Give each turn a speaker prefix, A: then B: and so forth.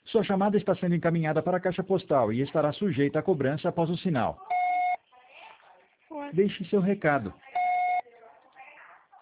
A: Sua chamada está sendo encaminhada para a caixa postal e estará sujeita a cobrança após o sinal.
B: What?
A: Deixe seu recado.